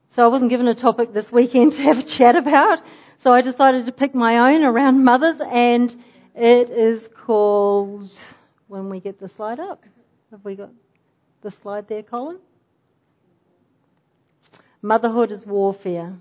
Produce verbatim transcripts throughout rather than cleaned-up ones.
So I wasn't given a topic this weekend to have a chat about, so I decided to pick my own around mothers, and it is called, when we get the slide up, have we got the slide there, Colin? Motherhood is warfare.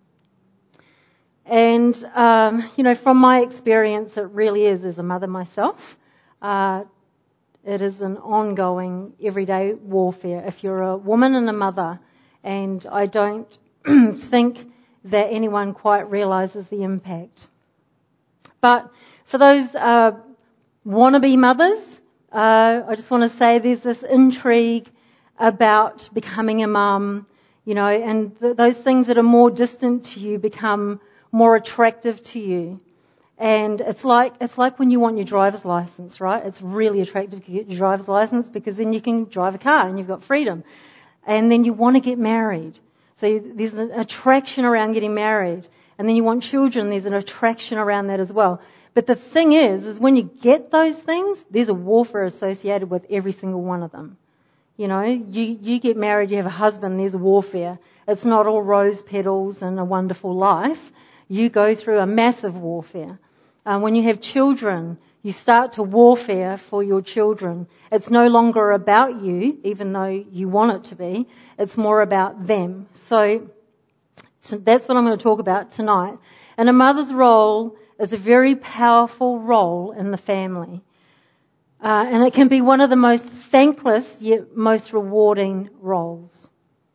And, um, you know, from my experience, it really is as a mother myself. Uh, it is an ongoing, everyday warfare if you're a woman and a mother. And I don't think that anyone quite realises the impact. But for those uh, wannabe mothers, uh, I just want to say there's this intrigue about becoming a mum, you know, and th- those things that are more distant to you become more attractive to you. And it's like it's like when you want your driver's license, right? It's really attractive to get your driver's license because then you can drive a car and you've got freedom. And then you want to get married. So there's an attraction around getting married. And then you want children, there's an attraction around that as well. But the thing is, is when you get those things, there's a warfare associated with every single one of them. You know, you, you get married, you have a husband, there's warfare. It's not all rose petals and a wonderful life. You go through a massive warfare. Uh, when you have children, you start to warfare for your children. It's no longer about you, even though you want it to be. It's more about them. So, so that's what I'm going to talk about tonight. And a mother's role is a very powerful role in the family. Uh, and it can be one of the most thankless yet most rewarding roles.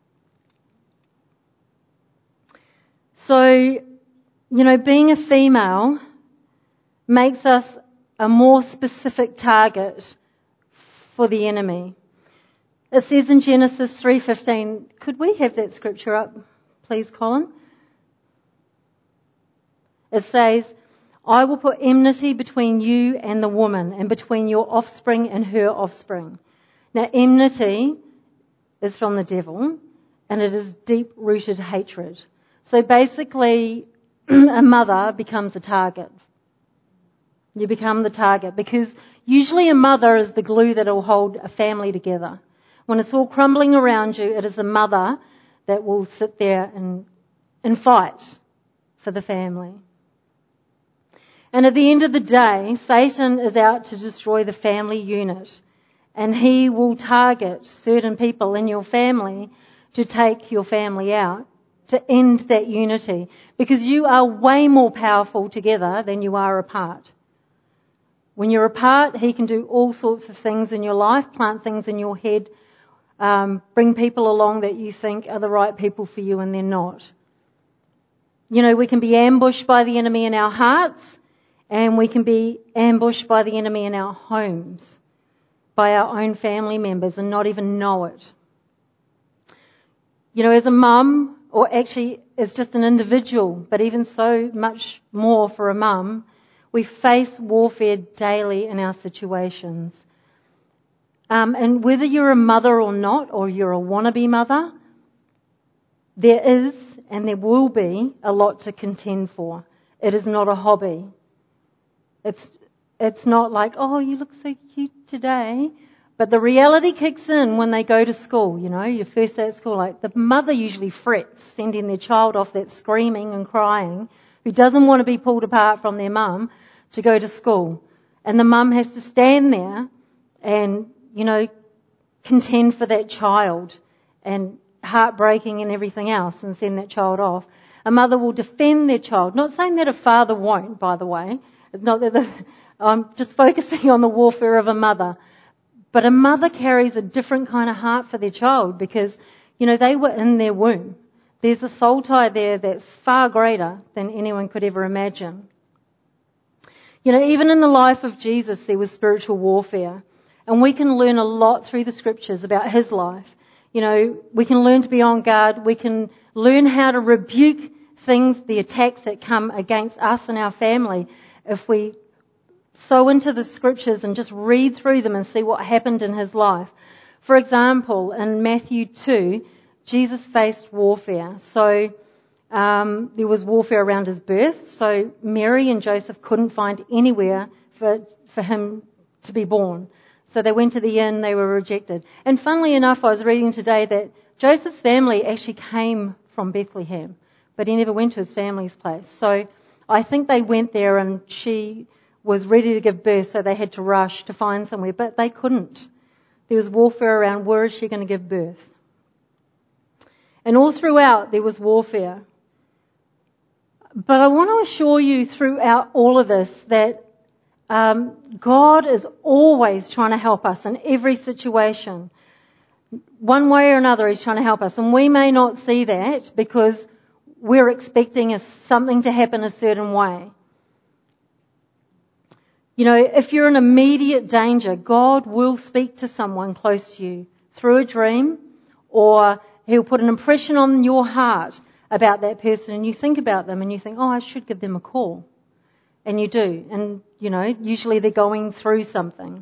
So, you know, being a female makes us a more specific target for the enemy. It says in Genesis three fifteen, could we have that scripture up, please, Colin? It says, I will put enmity between you and the woman, and between your offspring and her offspring. Now, enmity is from the devil, and it is deep-rooted hatred. So basically, a mother becomes a target. You become the target because usually a mother is the glue that will hold a family together. When it's all crumbling around you, it is a mother that will sit there and, and fight for the family. And at the end of the day, Satan is out to destroy the family unit, and he will target certain people in your family to take your family out, to end that unity, because you are way more powerful together than you are apart. When you're apart, he can do all sorts of things in your life, plant things in your head, um, bring people along that you think are the right people for you and they're not. You know, we can be ambushed by the enemy in our hearts, and we can be ambushed by the enemy in our homes, by our own family members, and not even know it. You know, as a mum, or actually as just an individual, but even so much more for a mum, we face warfare daily in our situations. Um, and whether you're a mother or not, or you're a wannabe mother, there is and there will be a lot to contend for. It is not a hobby. It's it's not like, oh, you look so cute today. But the reality kicks in when they go to school, you know, your first day at school. Like the mother usually frets, sending their child off that's screaming and crying, who doesn't want to be pulled apart from their mum to go to school. And the mum has to stand there and, you know, contend for that child, and heartbreaking and everything else, and send that child off. A mother will defend their child. Not saying that a father won't, by the way. It's not that the, I'm just focusing on the warfare of a mother. But a mother carries a different kind of heart for their child because, you know, they were in their womb. There's a soul tie there that's far greater than anyone could ever imagine. You know, even in the life of Jesus, there was spiritual warfare. And we can learn a lot through the scriptures about his life. You know, we can learn to be on guard. We can learn how to rebuke things, the attacks that come against us and our family, if we sow into the scriptures and just read through them and see what happened in his life. For example, in Matthew two, Jesus faced warfare. So um, there was warfare around his birth. So Mary and Joseph couldn't find anywhere for for him to be born. So they went to the inn, they were rejected. And funnily enough, I was reading today that Joseph's family actually came from Bethlehem, but he never went to his family's place. So I think they went there and she was ready to give birth, so they had to rush to find somewhere, but they couldn't. There was warfare around, where is she going to give birth? And all throughout there was warfare. But I want to assure you throughout all of this that um, God is always trying to help us in every situation. One way or another He's trying to help us. And we may not see that because we're expecting a, something to happen a certain way. You know, if you're in immediate danger, God will speak to someone close to you through a dream, or He'll put an impression on your heart about that person, and you think about them and you think, oh, I should give them a call. And you do. And, you know, usually they're going through something.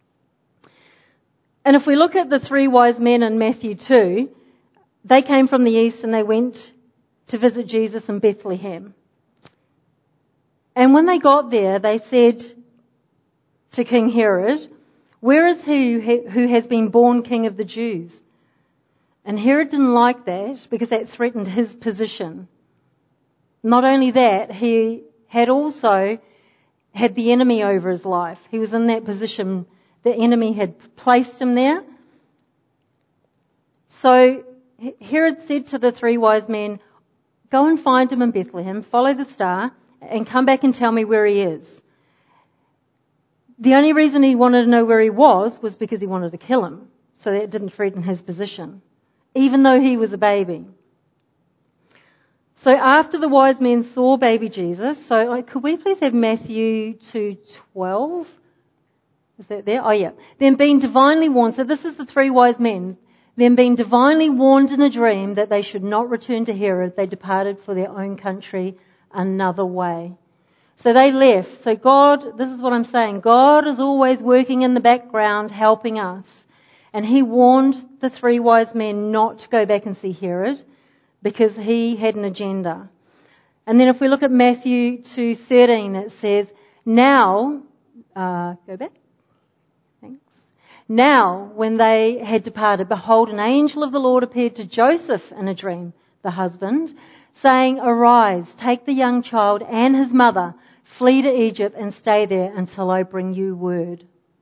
And if we look at the three wise men in Matthew two, they came from the east and they went to visit Jesus in Bethlehem. And when they got there, they said to King Herod, where is he who has been born King of the Jews? And Herod didn't like that because that threatened his position. Not only that, he had also had the enemy over his life. He was in that position. The enemy had placed him there. So Herod said to the three wise men, go and find him in Bethlehem, follow the star, and come back and tell me where he is. The only reason he wanted to know where he was was because he wanted to kill him, so that it didn't threaten his position, even though he was a baby. So after the wise men saw baby Jesus, so like, could we please have Matthew two twelve? Is that there? Oh yeah. Then being divinely warned, so this is the three wise men, then being divinely warned in a dream that they should not return to Herod, they departed for their own country another way. So they left. So God, this is what I'm saying, God is always working in the background helping us. And He warned the three wise men not to go back and see Herod because he had an agenda. And then if we look at Matthew two thirteen, it says, now, uh, go back. Thanks. Now, when they had departed, behold, an angel of the Lord appeared to Joseph in a dream, the husband, saying, arise, take the young child and his mother, flee to Egypt and stay there until I bring you word.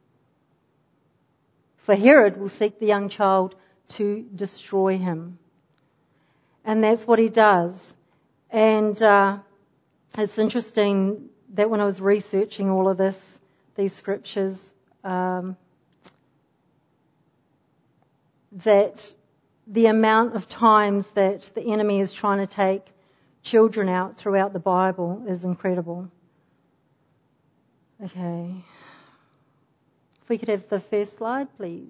For Herod will seek the young child to destroy him. And that's what he does. And uh, it's interesting that when I was researching all of this, these scriptures, um, that the amount of times that the enemy is trying to take children out throughout the Bible is incredible. Okay. If we could have the first slide, please.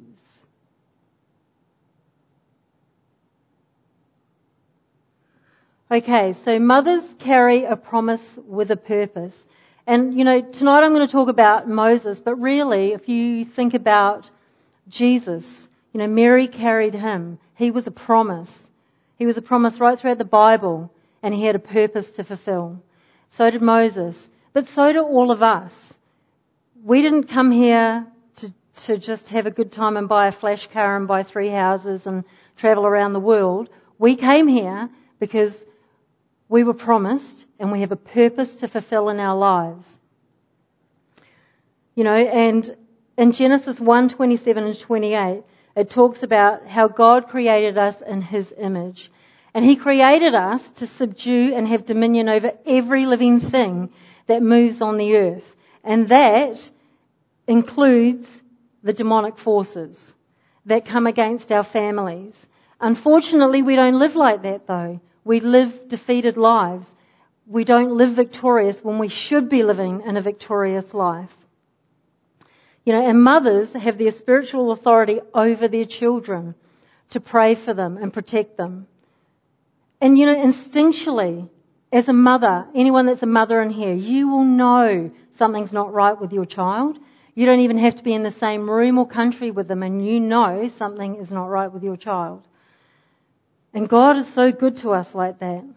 Okay, so mothers carry a promise with a purpose. And, you know, tonight I'm going to talk about Moses, but really, if you think about Jesus, you know, Mary carried him. He was a promise. He was a promise right throughout the Bible, and he had a purpose to fulfill. So did Moses. But so do all of us. We didn't come here to, to just have a good time and buy a flash car and buy three houses and travel around the world. We came here because we were promised and we have a purpose to fulfill in our lives. You know, and in Genesis one twenty-seven and twenty-eight, it talks about how God created us in His image. And He created us to subdue and have dominion over every living thing that moves on the earth. And that includes the demonic forces that come against our families. Unfortunately, we don't live like that though. We live defeated lives. We don't live victorious when we should be living in a victorious life. You know, and mothers have their spiritual authority over their children to pray for them and protect them. And you know, instinctually, as a mother, anyone that's a mother in here, you will know something's not right with your child. You don't even have to be in the same room or country with them, and you know something is not right with your child. And God is so good to us like that.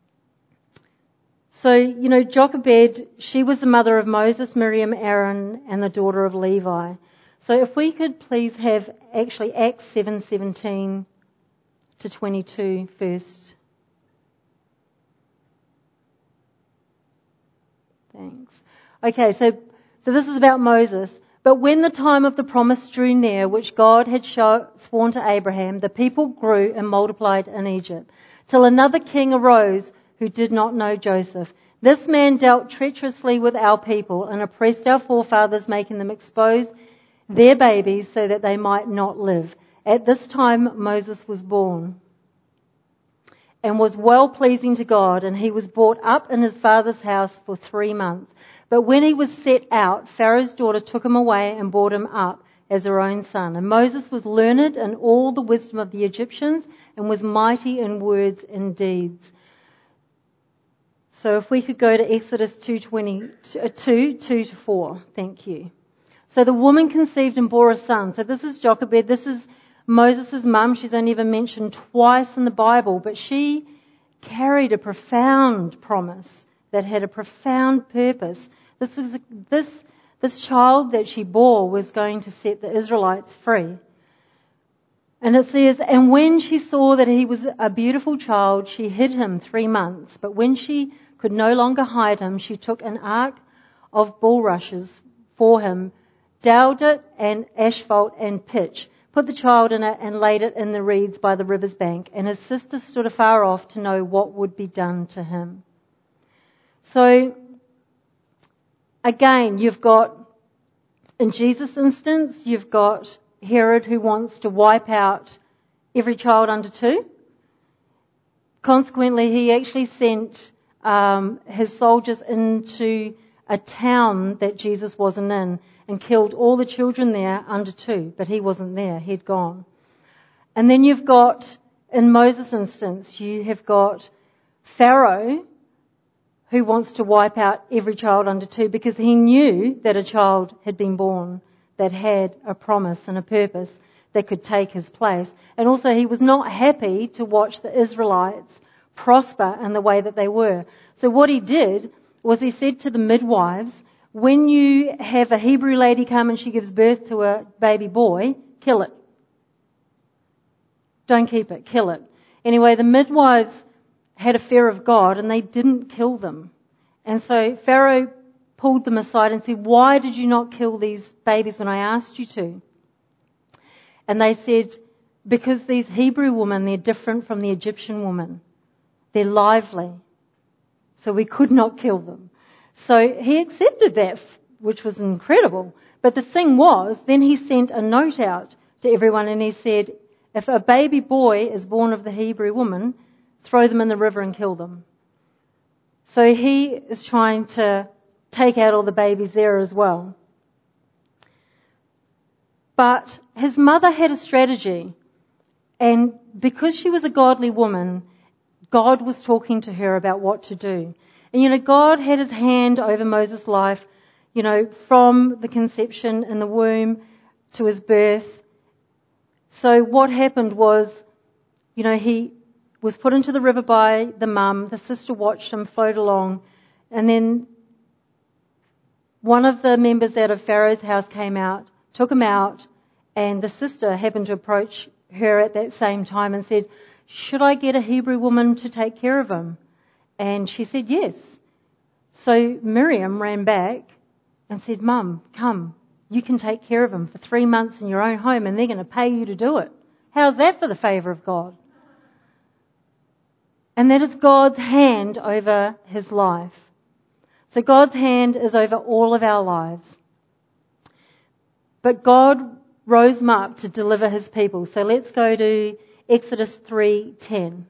So, you know, Jochebed, she was the mother of Moses, Miriam, Aaron, and the daughter of Levi. So if we could please have actually Acts seven seventeen to twenty-two first. Thanks. Okay, so, so this is about Moses. But when the time of the promise drew near, which God had show, sworn to Abraham, the people grew and multiplied in Egypt, till another king arose who did not know Joseph. This man dealt treacherously with our people and oppressed our forefathers, making them expose their babies so that they might not live. At this time Moses was born and was well pleasing to God, and he was brought up in his father's house for three months. But when he was set out, Pharaoh's daughter took him away and brought him up as her own son. And Moses was learned in all the wisdom of the Egyptians and was mighty in words and deeds. So if we could go to Exodus two twenty, two, two to four. Thank you. So the woman conceived and bore a son. So this is Jochebed. This is Moses' mum. She's only ever mentioned twice in the Bible, but she carried a profound promise that had a profound purpose. This was this this child that she bore was going to set the Israelites free. And it says, and when she saw that he was a beautiful child, she hid him three months. But when she could no longer hide him, she took an ark of bulrushes for him, dowed it and asphalt and pitch, put the child in it and laid it in the reeds by the river's bank. And his sister stood afar off to know what would be done to him. So, again, you've got, in Jesus' instance, you've got Herod who wants to wipe out every child under two. Consequently, he actually sent um, his soldiers into a town that Jesus wasn't in and killed all the children there under two, but he wasn't there, he'd gone. And then you've got, in Moses' instance, you have got Pharaoh who wants to wipe out every child under two because he knew that a child had been born that had a promise and a purpose that could take his place. And also he was not happy to watch the Israelites prosper in the way that they were. So what he did was he said to the midwives, when you have a Hebrew lady come and she gives birth to a baby boy, kill it. Don't keep it, kill it. Anyway, the midwives had a fear of God and they didn't kill them. And so Pharaoh pulled them aside and said, why did you not kill these babies when I asked you to? And they said, because these Hebrew women, they're different from the Egyptian woman. They're lively. So we could not kill them. So he accepted that, which was incredible. But the thing was, then he sent a note out to everyone and he said, if a baby boy is born of the Hebrew woman, throw them in the river and kill them. So he is trying to take out all the babies there as well. But his mother had a strategy, and because she was a godly woman, God was talking to her about what to do. And you know, God had his hand over Moses' life, you know, from the conception in the womb to his birth. So what happened was, you know, he was put into the river by the mum. The sister watched him float along. And then one of the members out of Pharaoh's house came out, took him out, and the sister happened to approach her at that same time and said, should I get a Hebrew woman to take care of him? And she said, yes. So Miriam ran back and said, Mum, come, you can take care of him for three months in your own home and they're going to pay you to do it. How's that for the favour of God? And that is God's hand over his life. So God's hand is over all of our lives. But God rose him up to deliver his people. So let's go to Exodus three ten.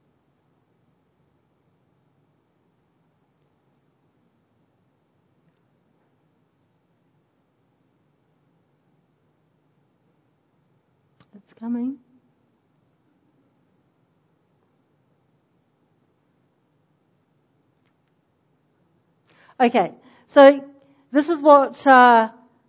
It's coming. Okay, so this is what uh,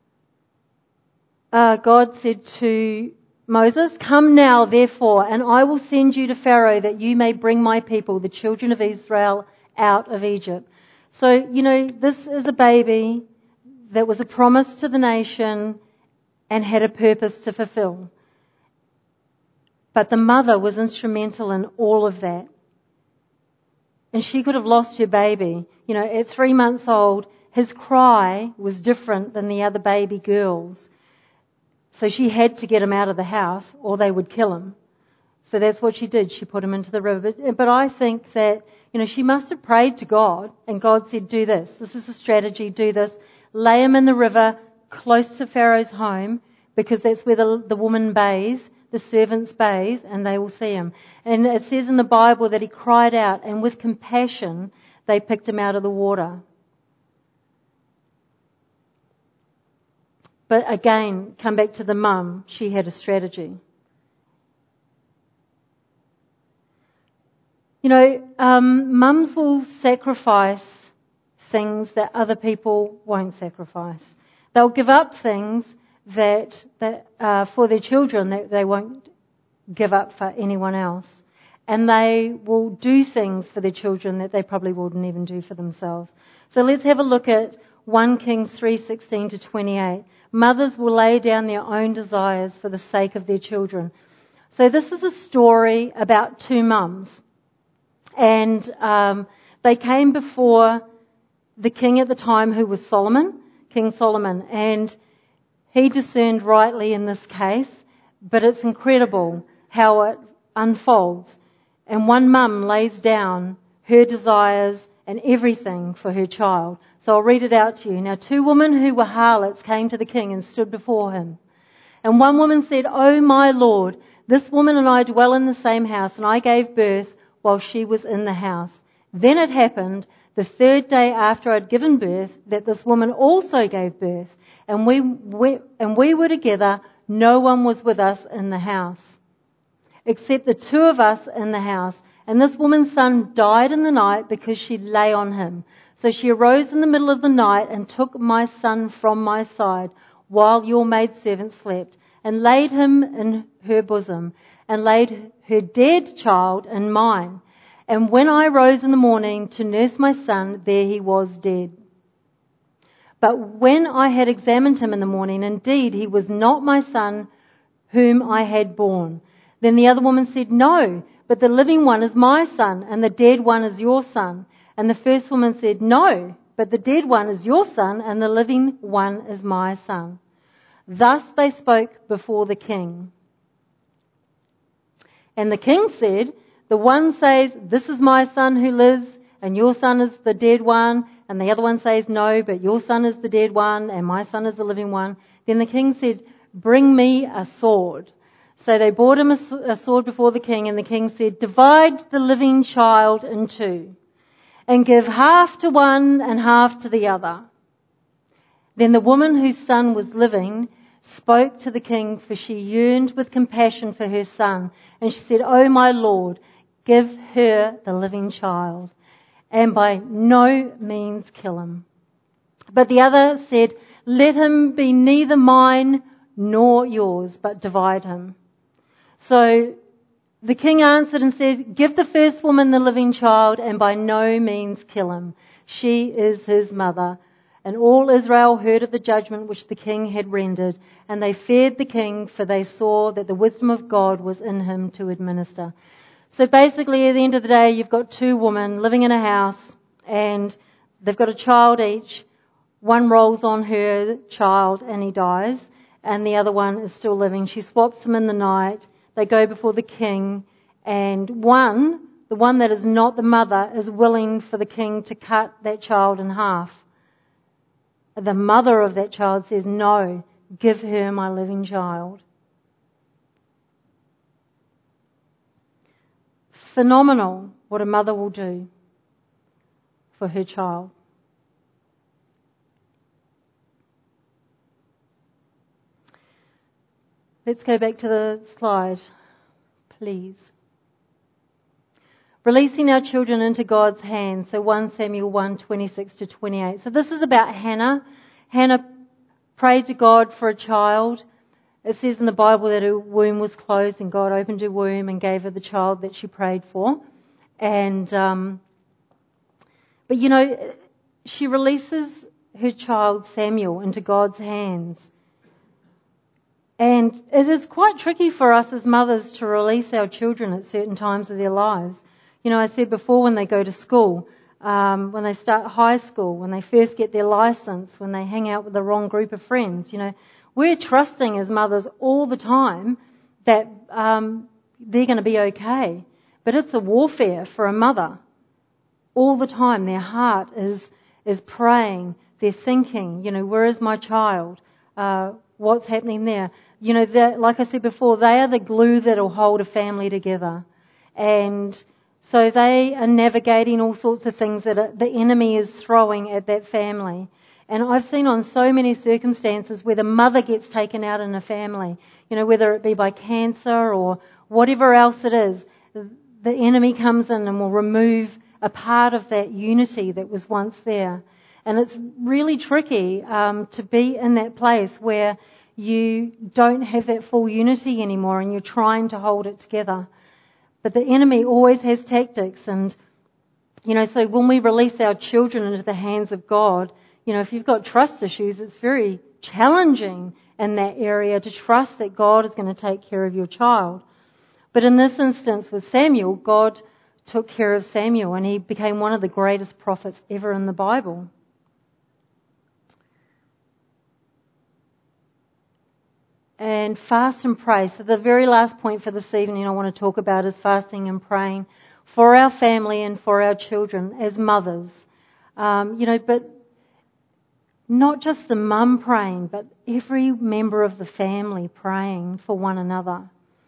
uh, God said to Moses, come now, therefore, and I will send you to Pharaoh that you may bring my people, the children of Israel, out of Egypt. So, you know, this is a baby that was a promise to the nation and had a purpose to fulfill. But the mother was instrumental in all of that. and she could have lost her baby. You know, at three months old, his cry was different than the other baby girls. So she had to get him out of the house or they would kill him. So that's what she did. She put him into the river. But, but I think that, you know, she must have prayed to God, and God said, do this. This is a strategy, do this. Lay him in the river close to Pharaoh's home, because that's where the, the woman bathes, the servants bathe, and they will see him. And it says in the Bible that he cried out, and with compassion they picked him out of the water. But again, come back to the mum. She had a strategy. You know, um, mums will sacrifice things that other people won't sacrifice. They'll give up things that, that uh, for their children that they won't give up for anyone else. And they will do things for their children that they probably wouldn't even do for themselves. So let's have a look at First Kings three sixteen to twenty-eight. Mothers will lay down their own desires for the sake of their children. So this is a story about two mums. And um, they came before the king at the time, who was Solomon, King Solomon. And he discerned rightly in this case, but it's incredible how it unfolds. And one mum lays down her desires and everything for her child. So I'll read it out to you. Now, two women who were harlots came to the king and stood before him. And one woman said, "Oh, my lord, this woman and I dwell in the same house, and I gave birth while she was in the house. Then it happened, the third day after I'd given birth, that this woman also gave birth. And we, we and we were together. No one was with us in the house, except the two of us in the house. And this woman's son died in the night because she lay on him. So she arose in the middle of the night and took my son from my side while your maidservant slept, and laid him in her bosom, and laid her dead child in mine. And when I rose in the morning to nurse my son, there he was dead. But when I had examined him in the morning, indeed he was not my son whom I had born. Then the other woman said, No, but the living one is my son, and the dead one is your son. And the first woman said, No, but the dead one is your son, and the living one is my son. Thus they spoke before the king. And the king said, The one says, This is my son who lives, and your son is the dead one. And the other one says, No, but your son is the dead one, and my son is the living one. Then the king said, Bring me a sword. So they brought him a sword before the king, and the king said, Divide the living child in two, and give half to one and half to the other. Then the woman whose son was living spoke to the king, for she yearned with compassion for her son. And she said, Oh, my lord, give her the living child, and by no means kill him. But the other said, Let him be neither mine nor yours, but divide him. So the king answered and said, Give the first woman the living child, and by no means kill him. She is his mother. And all Israel heard of the judgment which the king had rendered, and they feared the king, for they saw that the wisdom of God was in him to administer. So basically, at the end of the day, you've got two women living in a house, and they've got a child each. One rolls on her child and he dies, and the other one is still living. She swaps him in the night. They go before the king, and one, the one that is not the mother, is willing for the king to cut that child in half. The mother of that child says, No, give her my living child. Phenomenal what a mother will do for her child. Let's go back to the slide, please. Releasing our children into God's hands. So First Samuel one, twenty-six to twenty-eight. So this is about Hannah. Hannah prayed to God for a child. It says in the Bible that her womb was closed, and God opened her womb and gave her the child that she prayed for. And, um, but you know, she releases her child Samuel into God's hands. And it is quite tricky for us as mothers to release our children at certain times of their lives. You know, I said before, when they go to school, um, when they start high school, when they first get their license, when they hang out with the wrong group of friends, you know, we're trusting as mothers all the time that um, they're going to be okay. But it's a warfare for a mother. All the time, their heart is is praying. They're thinking, you know, where is my child? Uh, what's happening there? You know, like I said before, they are the glue that will hold a family together. And so they are navigating all sorts of things that the enemy is throwing at that family. And I've seen on so many circumstances where the mother gets taken out in a family, you know, whether it be by cancer or whatever else it is, the enemy comes in and will remove a part of that unity that was once there. And it's really tricky um, to be in that place where you don't have that full unity anymore and you're trying to hold it together. But the enemy always has tactics. And, you know, so when we release our children into the hands of God, you know, if you've got trust issues, it's very challenging in that area to trust that God is going to take care of your child. But in this instance with Samuel, God took care of Samuel and he became one of the greatest prophets ever in the Bible. And fast and pray. So the very last point for this evening I want to talk about is fasting and praying for our family and for our children as mothers. Um, you know, but not just the mum praying, but every member of the family praying for one another.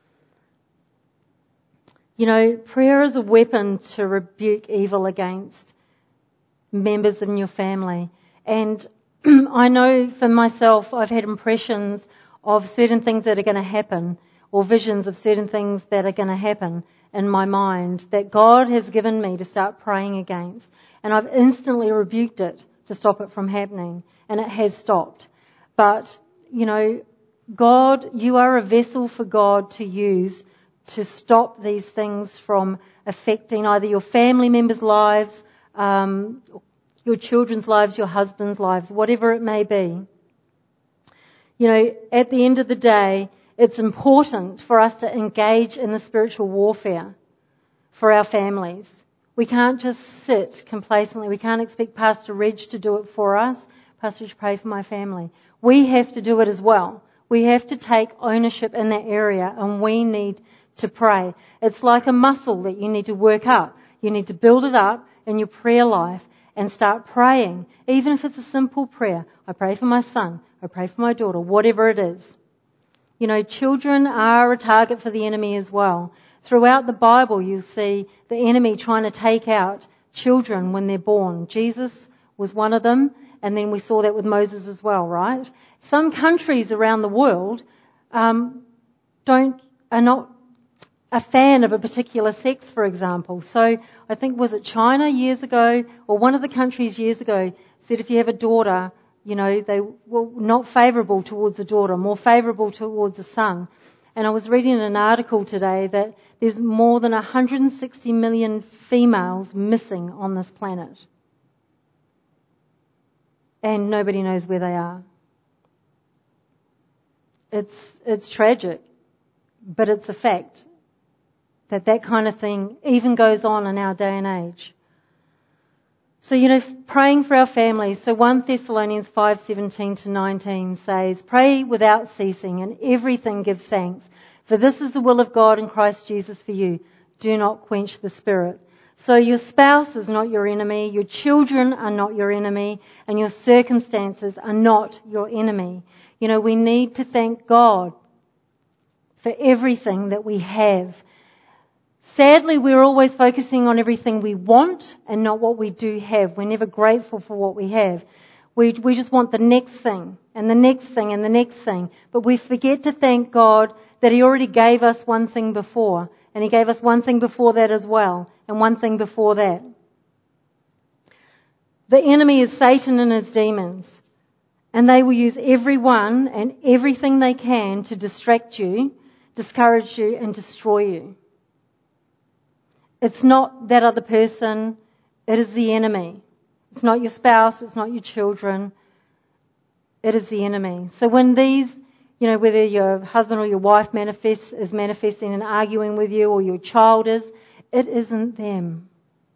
You know, prayer is a weapon to rebuke evil against members in your family. And I know for myself, I've had impressions of certain things that are going to happen, or visions of certain things that are going to happen in my mind that God has given me to start praying against. And I've instantly rebuked it to stop it from happening. And it has stopped. But, you know, God, you are a vessel for God to use to stop these things from affecting either your family members' lives, um, your children's lives, your husband's lives, whatever it may be. You know, at the end of the day, it's important for us to engage in the spiritual warfare for our families. We can't just sit complacently. We can't expect Pastor Reg to do it for us. Pastor Reg, pray for my family. We have to do it as well. We have to take ownership in that area, and we need to pray. It's like a muscle that you need to work up. You need to build it up in your prayer life and start praying, even if it's a simple prayer. I pray for my son. I pray for my daughter, whatever it is. You know, children are a target for the enemy as well. Throughout the Bible, you'll see the enemy trying to take out children when they're born. Jesus was one of them, and then we saw that with Moses as well, right? Some countries around the world um, don't are not a fan of a particular sex, for example. So I think, was it China years ago, or one of the countries years ago, said if you have a daughter, you know, they were not favourable towards the daughter, more favourable towards the son. And I was reading an article today that there's more than one hundred sixty million females missing on this planet. And nobody knows where they are. It's it's tragic, but it's a fact that that kind of thing even goes on in our day and age. So, you know, praying for our families. So First Thessalonians five seventeen to nineteen says, "Pray without ceasing, and everything give thanks, for this is the will of God in Christ Jesus for you. Do not quench the Spirit." So your spouse is not your enemy, your children are not your enemy, and your circumstances are not your enemy. You know, we need to thank God for everything that we have. Sadly, we're always focusing on everything we want and not what we do have. We're never grateful for what we have. We, we just want the next thing and the next thing and the next thing. But we forget to thank God that He already gave us one thing before. And He gave us one thing before that as well. And one thing before that. The enemy is Satan and his demons. And they will use everyone and everything they can to distract you, discourage you, and destroy you. It's not that other person, it is the enemy. It's not your spouse, it's not your children, it is the enemy. So when these, you know, whether your husband or your wife manifests, is manifesting and arguing with you, or your child is, It isn't them.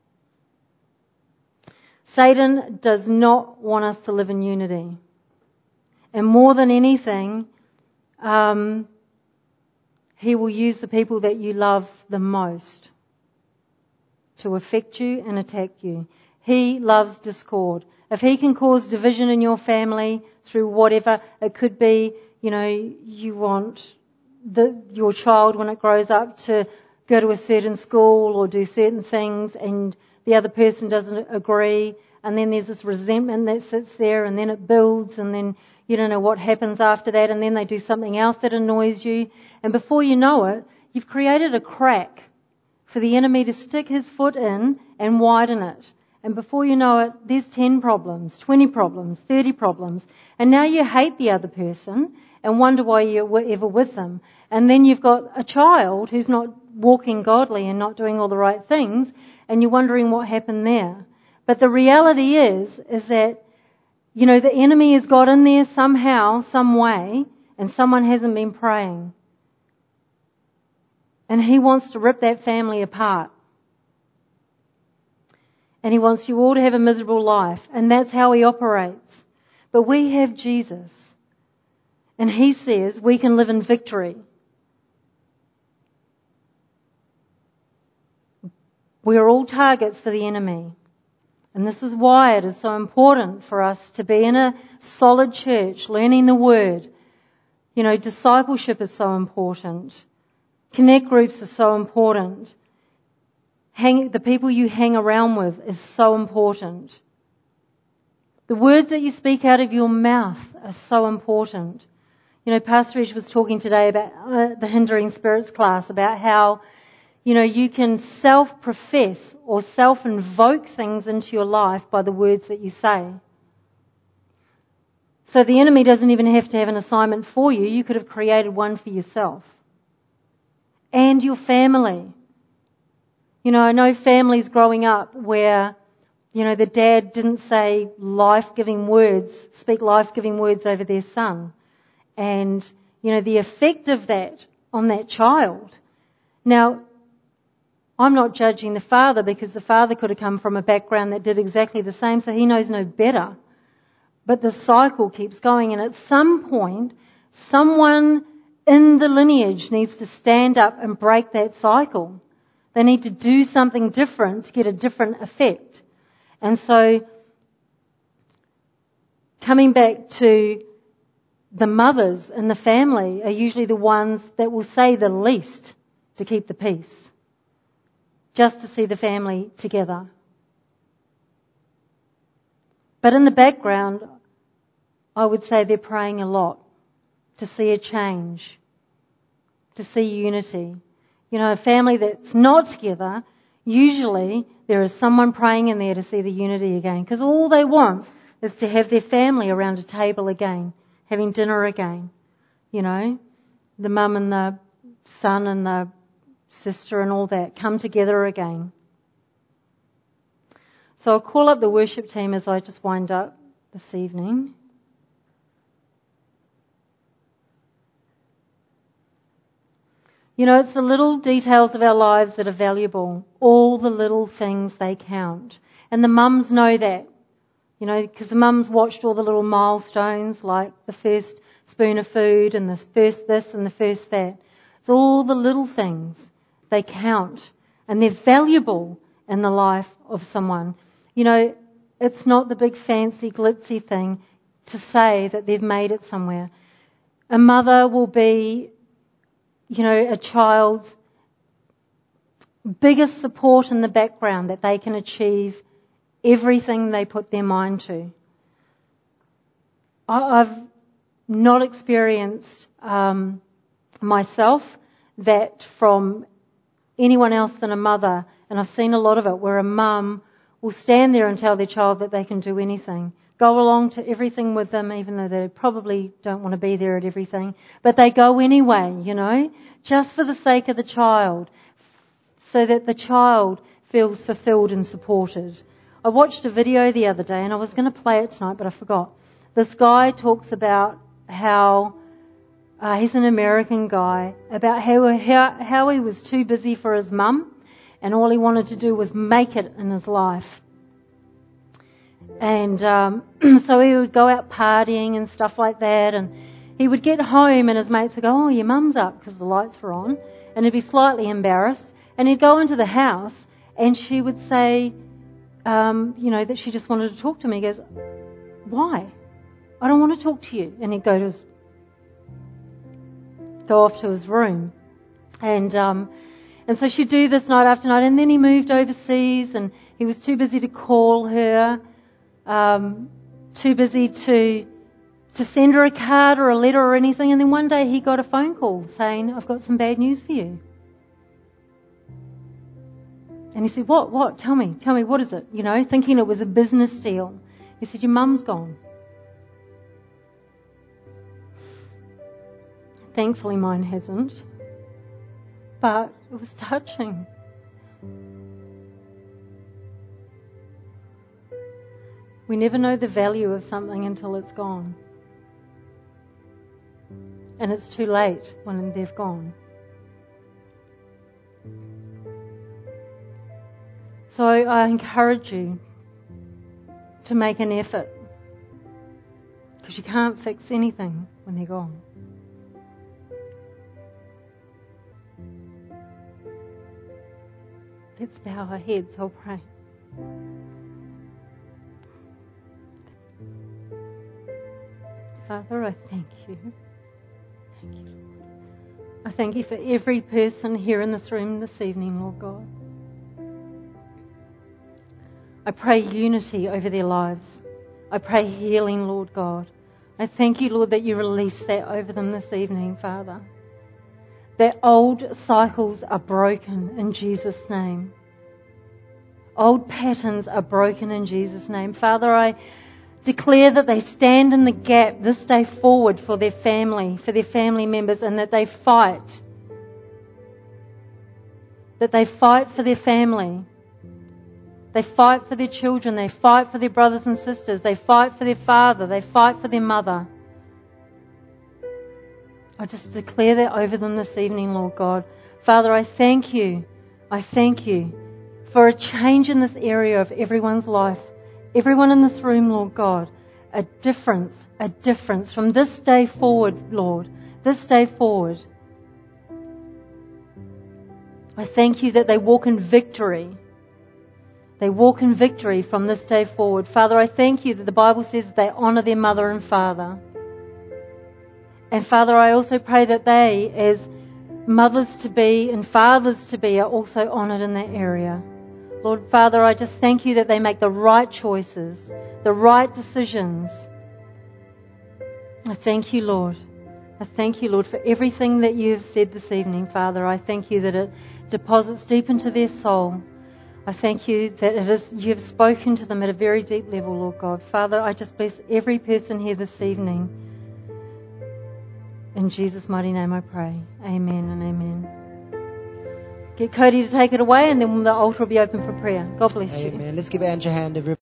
Satan does not want us to live in unity. And more than anything, um, he will use the people that you love the most to affect you and attack you. He loves discord. If he can cause division in your family through whatever, it could be, you know, you want the, your child when it grows up to go to a certain school or do certain things and the other person doesn't agree, and then there's this resentment that sits there, and then it builds, and then you don't know what happens after that, and then they do something else that annoys you, and before you know it, you've created a crack for the enemy to stick his foot in and widen it. And before you know it, there's ten problems, twenty problems, thirty problems, and now you hate the other person and wonder why you were ever with them. And then you've got a child who's not walking godly and not doing all the right things, and you're wondering what happened there. But the reality is, is that, you know, the enemy has got in there somehow, some way, and someone hasn't been praying. And he wants to rip that family apart. And he wants you all to have a miserable life. And that's how he operates. But we have Jesus. And he says we can live in victory. We are all targets for the enemy. And this is why it is so important for us to be in a solid church, learning the Word. You know, discipleship is so important. Connect groups are so important. Hang, the people you hang around with is so important. The words that you speak out of your mouth are so important. You know, Pastor Edge was talking today about uh, the Hindering Spirits class, about how, you know, you can self-profess or self-invoke things into your life by the words that you say. So the enemy doesn't even have to have an assignment for you. You could have created one for yourself. And your family. You know, I know families growing up where, you know, the dad didn't say life-giving words, speak life-giving words over their son. And, you know, the effect of that on that child. Now, I'm not judging the father, because the father could have come from a background that did exactly the same, so he knows no better. But the cycle keeps going, and at some point, someone in the lineage needs to stand up and break that cycle. They need to do something different to get a different effect. And so, coming back to the mothers in the family are usually the ones that will say the least to keep the peace, just to see the family together. But in the background, I would say they're praying a lot to see a change, to see unity. You know, a family that's not together, usually there is someone praying in there to see the unity again, because all they want is to have their family around a table again, having dinner again. You know, the mum and the son and the sister and all that come together again. So I'll call up the worship team as I just wind up this evening. You know, it's the little details of our lives that are valuable. All the little things, they count. And the mums know that. You know, because the mums watched all the little milestones, like the first spoon of food and the first this and the first that. It's all the little things. They count. And they're valuable in the life of someone. You know, it's not the big fancy glitzy thing to say that they've made it somewhere. A mother will be, you know, a child's biggest support in the background, that they can achieve everything they put their mind to. I've not experienced um, myself that from anyone else than a mother, and I've seen a lot of it where a mum will stand there and tell their child that they can do anything. Go along to everything with them, even though they probably don't want to be there at everything. But they go anyway, you know, just for the sake of the child, so that the child feels fulfilled and supported. I watched a video the other day, and I was going to play it tonight, but I forgot. This guy talks about how, uh, he's an American guy, about how, how, how he was too busy for his mum, and all he wanted to do was make it in his life. And um, so he would go out partying and stuff like that, and he would get home and his mates would go, oh, your mum's up, because the lights were on, and he'd be slightly embarrassed, and he'd go into the house and she would say, um, you know, that she just wanted to talk to me. He goes, why? I don't want to talk to you. And he'd go to his, go off to his room. And um, and so she'd do this night after night, and then he moved overseas and he was too busy to call her, um, too busy to to send her a card or a letter or anything. And then one day he got a phone call saying, I've got some bad news for you. And he said, what, what? Tell me, tell me, what is it? You know, thinking it was a business deal. He said, your mum's gone. Thankfully mine hasn't. But it was touching. We never know the value of something until it's gone. And it's too late when they've gone. So I encourage you to make an effort, because you can't fix anything when they're gone. Let's bow our heads, I'll pray. Father, I thank you. Thank you, Lord. I thank you for every person here in this room this evening, Lord God. I pray unity over their lives. I pray healing, Lord God. I thank you, Lord, that you release that over them this evening, Father. That old cycles are broken in Jesus' name. Old patterns are broken in Jesus' name. Father, I declare that they stand in the gap this day forward for their family, for their family members, and that they fight. That they fight for their family. They fight for their children. They fight for their brothers and sisters. They fight for their father. They fight for their mother. I just declare that over them this evening, Lord God. Father, I thank you. I thank you for a change in this area of everyone's life. Everyone in this room, Lord God. A difference, a difference from this day forward, Lord. This day forward. I thank you that they walk in victory. They walk in victory from this day forward. Father, I thank you that the Bible says that they honour their mother and father. And Father, I also pray that they, as mothers to be and fathers to be, are also honoured in that area. Lord Father, I just thank you that they make the right choices, the right decisions. I thank you, Lord. I thank you, Lord, for everything that you have said this evening, Father. I thank you that it deposits deep into their soul. I thank you that it is, you have spoken to them at a very deep level, Lord God. Father, I just bless every person here this evening. In Jesus' mighty name I pray. Amen and amen. Get Cody to take it away, and then the altar will be open for prayer. God bless you. Amen. Let's give Ange a hand, everybody.